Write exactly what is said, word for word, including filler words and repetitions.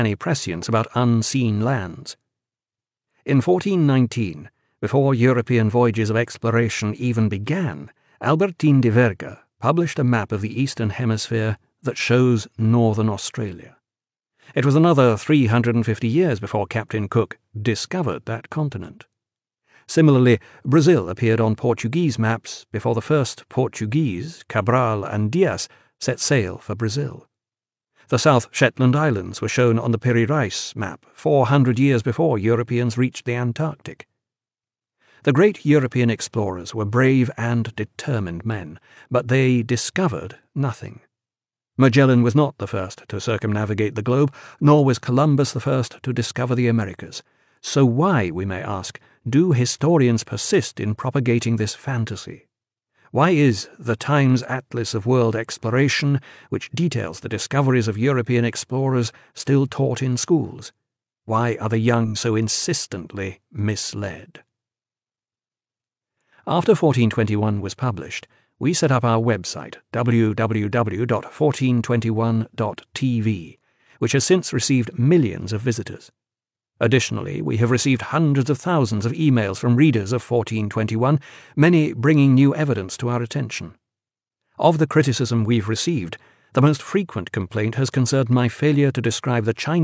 any prescience about unseen lands. In fourteen nineteen, before European voyages of exploration even began, Albertine de Verga published a map of the Eastern Hemisphere that shows northern Australia. It was another three hundred fifty years before Captain Cook discovered that continent. Similarly, Brazil appeared on Portuguese maps before the first Portuguese, Cabral and Dias, set sail for Brazil. The South Shetland Islands were shown on the Piri Reis map four hundred years before Europeans reached the Antarctic. The great European explorers were brave and determined men, but they discovered nothing. Magellan was not the first to circumnavigate the globe, nor was Columbus the first to discover the Americas. So why, we may ask, do historians persist in propagating this fantasy? Why is the Times Atlas of World Exploration, which details the discoveries of European explorers, still taught in schools? Why are the young so insistently misled? After fourteen twenty-one was published, we set up our website, w w w dot fourteen twenty-one dot t v, which has since received millions of visitors. Additionally, we have received hundreds of thousands of emails from readers of fourteen twenty-one, many bringing new evidence to our attention. Of the criticism we've received, the most frequent complaint has concerned my failure to describe the Chinese